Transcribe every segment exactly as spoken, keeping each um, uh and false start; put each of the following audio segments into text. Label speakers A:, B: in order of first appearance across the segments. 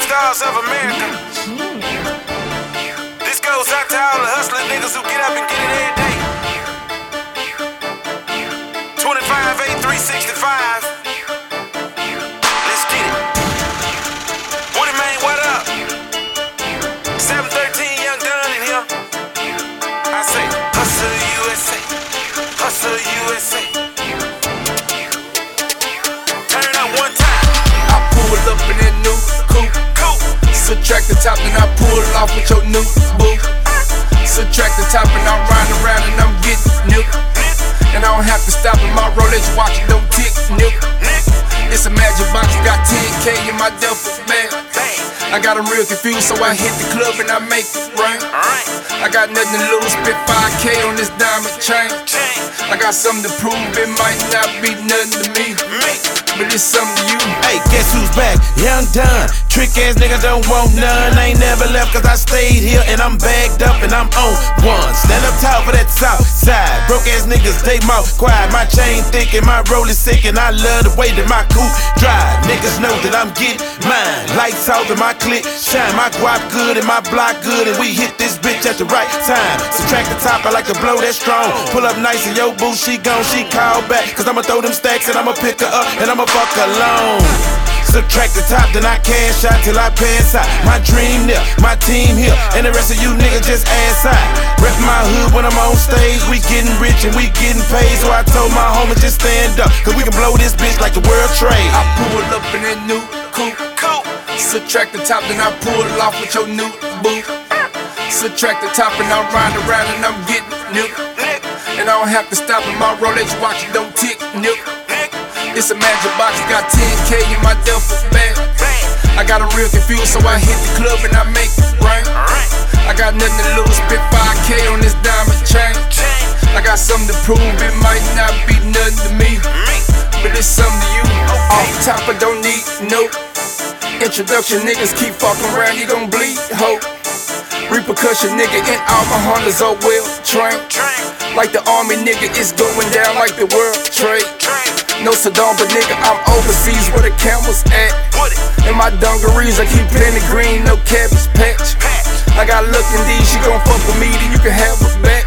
A: stars of America. This goes out to all the hustling niggas who get up and get it every day. twenty-five, eight, three sixty-five. Let's get it. Woody man, what up? seven thirteen, Young Dunn in here. I say, hustle U S A. Hustle U S A. Turn up one time.
B: I pull up in that new coupe.
A: Cool.
B: Subtract the top and I pull off with your new boo. Subtract the top and I'm riding around and I'm getting new. And I don't have to stop in my Rolex watch, it don't tick, new. It's a magic box, got ten K in my duffel bag. I got them real confused, so I hit the club and I make it rain. I got nothing to lose, spent five K on this diamond chain. I got something to prove, it might not be nothing to me, but it's something to you.
C: Hey, guess who's back? Young Dunn. Trick ass nigga don't want none. I ain't never left cause I stayed here and I'm bagged up and I'm on one. Stand up tall for that south side. Broke ass niggas, they mouth quiet. My chain thick and my roll is sick and I love the way that my coupe drive. Niggas know that I'm getting mine. Lights out in my clip, shine. My guap good and my block good and we hit this bitch at the right time. Subtract the top, I like to blow that strong. Pull up nice and yo boo, she gone, she call back. Cause I'ma throw them stacks and I'ma pick her up and I'ma fuck alone. Subtract the top, then I cash out till I pass out. My dream there, my team here, and the rest of you niggas just ass out. Rep my hood when I'm on stage, we getting rich and we getting paid. So I told my homies just stand up, cause we can blow this bitch like the world trade.
B: I pull up in that new coupe. Subtract the top, then I pull off with your new boo. Subtract the top and I'm riding around and I'm getting new. And I don't have to stop in my Rolex watch, it don't tick, new. It's a magic box, got ten K in my duffel bag. I got them real confused, so I hit the club and I make it rain. I got nothing to lose, spent five K on this diamond chain. I got something to prove, it might not be nothing to me, but it's something to you. Off top, I don't need no introduction. Niggas keep fucking around, you gon' bleed, ho. Repercussion, nigga, in all my hunters are well trained. Like the army, nigga, it's going down like the world trade. No Saddam, but nigga, I'm overseas where the cameras at. In my dungarees, I keep plenty green, no cabbage patch. I got look in these, she gon' fuck with me, then you can have her back.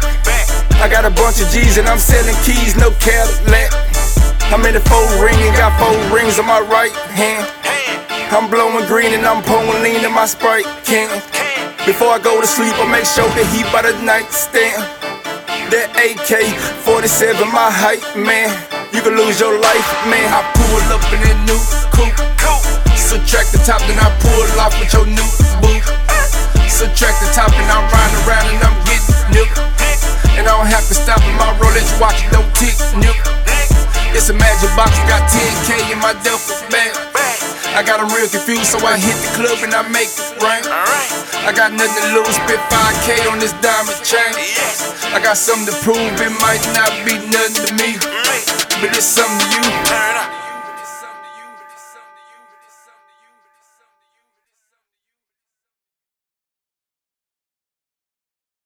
B: I got a bunch of G's and I'm selling keys, no Cadillac. I'm in the four ring and got four rings on my right hand. I'm blowing green and I'm pouring lean in my Sprite can. Before I go to sleep, I make sure the heat by the nightstand. That A K forty-seven, my height, man. You can lose your life, man. I pull up in that new coupe. Subtract the top, then I pull off with your new boo. Subtract the top and I'm riding around and I'm getting new. And I don't have to stop in my Rolex watch, it don't tick, new. It's a magic box, got ten K in my duffel bag. I got them real confused, so I hit the club and I make it rain. I got nothing to lose, spent five K on this diamond chain. I got something to prove, it might not be nothing to me, but it's something to you.